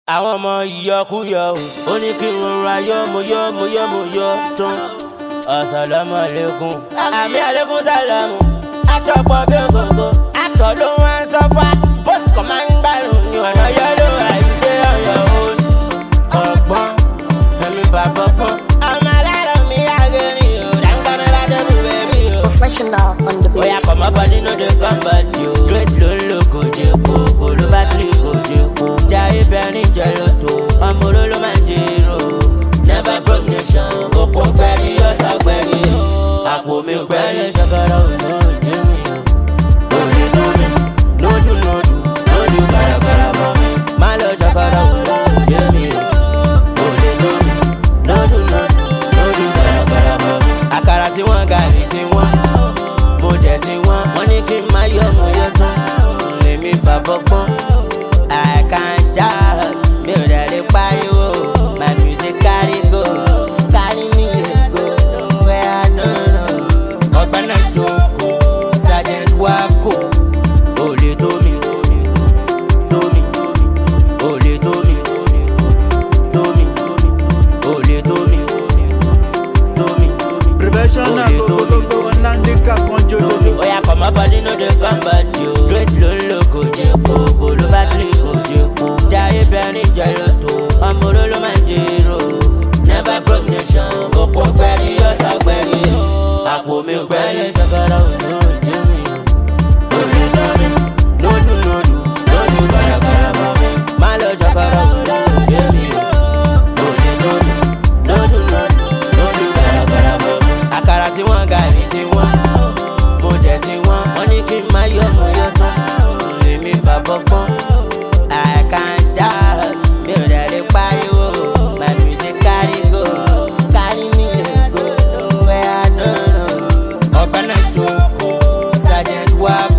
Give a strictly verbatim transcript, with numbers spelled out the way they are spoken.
àwọn ọmọ ìyọkúyọ ó ní kí n rọra yọ mo yọ mo yọ mo yọ tán. Assalamu alaikum àmì alaikum salamu àtọ̀pọ̀ bí ògógó àtọ̀ ló wá ń sọ́fà bóṣù kan máa ń gbàrún ní ọ̀nà yẹ́lò àìgbé ọ̀yọ́ òun ọ̀gbọ́n ẹ̀mí bàbá pọ́n ọmọ alárọ̀ mi àgẹ̀rìn ò dáńgbà mi bá dé mi bẹ́ẹ̀bí o. Professional on the beat. Oya kọ̀ mọ́ bọ́dí no dey come back yo. Grace ló ń lo kòjé po kò ló bá tiri kòjé po. Jayé bẹ́ẹ̀rin jẹ́ lóto ọmọ oró ló máa ń dèrò. Never broke nation òpó gbẹ̀rí ọ̀sà gbẹ̀rí. Àpò mi gbẹ̀rí ṣàkàrà òun ò jẹ́ mi o. Òní tó mi lójú lójú lójú kàràkàrà bọ̀ mi. Má lọ ṣàkàrà òun ò jẹ́ mi o. Òní tó mi lójú lójú lójú kàràkàrà bọ̀ mi. Àkàrà tí wọ́n gàrí tí wọ́n mo jẹ ti wọn wọn ní kí n má yọ mo yọ tán lèmi fàbọ pọn I can shout mi ò dẹ̀ lè pariwo my music carry go carry me go where I no know ọgbẹ́nà ṣoko sergeant wako olè tó mi tó mi olè tó mi tó mi olè tó mi tó mi Professional gbogbo wọn náà ní ká kan jòjò. Oya kọ̀ mọ́ bọ́dí no dey come back yo. Grace ló ń lo kòjé po kò ló bá tiri kòjé po. Jayé bẹ́ẹ̀rin jẹ́ lóto ọmọ oró ló máa ń dèrò. Never broke nation òpó gbẹ̀rí ọ̀sà gbẹ̀rí. Àpò mi gbẹ̀rí ṣàkàrà òun ò jẹ́ mi o. Òní tó mi lójú lójú lójú kàràkàrà bọ̀ mi. Má lọ ṣàkàrà òun ò jẹ́ mi o. Òní tó mi lójú lójú lójú kàràkàrà bọ̀ mi. Àkàrà tí wọ́n gàrí tí wọ́n mo jẹ ti wọ́n wọ́n ní kí n má yọ mo yọ tán lèmi fàbọ̀ pọ́n I can shout mi ò dẹ̀ lè pariwo my music carry go carry me go where I no know ọgbẹ́nà ṣoko sergeant wako.